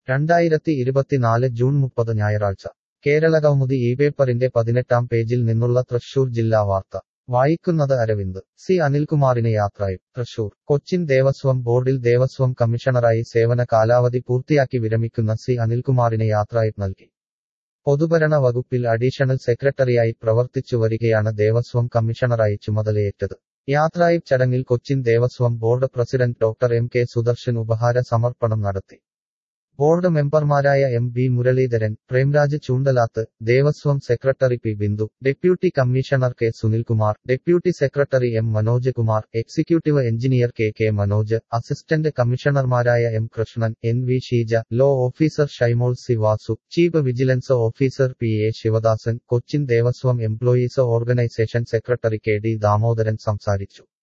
2024 June 30 ഞായറാഴ്ച കേരളകൗമുദി ഈ പേപ്പറിന്റെ 18-ാം പേജിൽ നിന്നുള്ള തൃശൂർ ജില്ലാ വാർത്ത വായിക്കുന്നത് അരവിന്ദ്. സി അനിൽകുമാറിന് യാത്രയും. തൃശൂർ. കൊച്ചിൻ ദേവസ്വം ബോർഡിൽ ദേവസ്വം കമ്മീഷണറായി സേവന കാലാവധി പൂർത്തിയാക്കി വിരമിക്കുന്ന സി അനിൽകുമാറിന് യാത്രയും നൽകി. പൊതുഭരണ വകുപ്പിൽ അഡീഷണൽ സെക്രട്ടറിയായി പ്രവർത്തിച്ചു വരികയാണ് ദേവസ്വം കമ്മീഷണറായി ചുമതലയേറ്റത്. യാത്രയും ചടങ്ങിൽ Cochin Devaswom board president doctor M K Sudarshan ഉപഹാര സമർപ്പണം നടത്തി. ബോർഡ് മെമ്പർമാരായ M B Muraleedharan, Premraj Choondalath, Devaswom secretary P Bindu, deputy commissioner K Sunilkumar, deputy secretary M Manoj Kumar, executive engineer K K Manoj, assistant കമ്മീഷണർമാരായ M Krishnan, N V Sheeja, law officer Shymol C Vasu, chief vigilance officer P A Sivadasan, Cochin Devaswom employees organisation secretary K D Damodaran സംസാരിച്ചു.